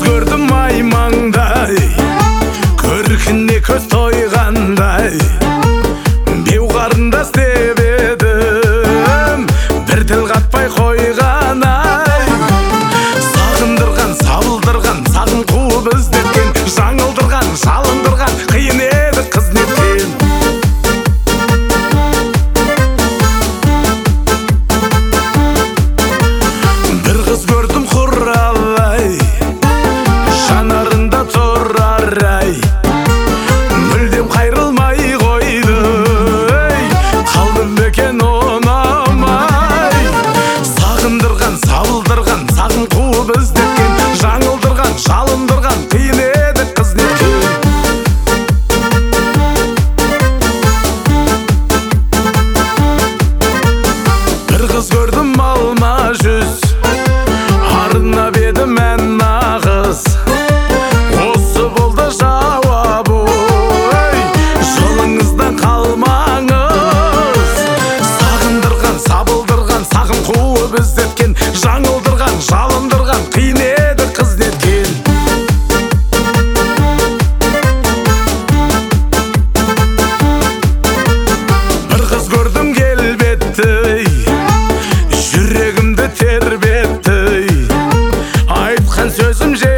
көрдім аймаңдай, көркіне көз тойғандай, беу қарындас деп едім, бір тіл қатпай қойған-ай. Сағындырған, сабылдырған, сағын қуып іздеткен, жаңылдырған, жалындырған, қиын еді қыз неткен. Бір қыз көрдім құралай, жанарында тұрар-ай, мүлдем қайрылмай қойды, қалдым бекен ұнамай. Сағындырған, сабылдырған, сағын қуып іздеткен, жаңылдырған, жалындырған, қиын еді қыз неткен. Бір қыз көрдім алма жүз, арнап едім ән нағыз, осы болды жауабы, жолыңыздан қалмаңыз. Сағындырған, сабылдырған, сағын қуып іздеткен, жаңылдырған, жалындырған, қиын еді қыз неткен. Бір қыз көрдім келбетті, жүрегімді тербетті, айтқан сөзім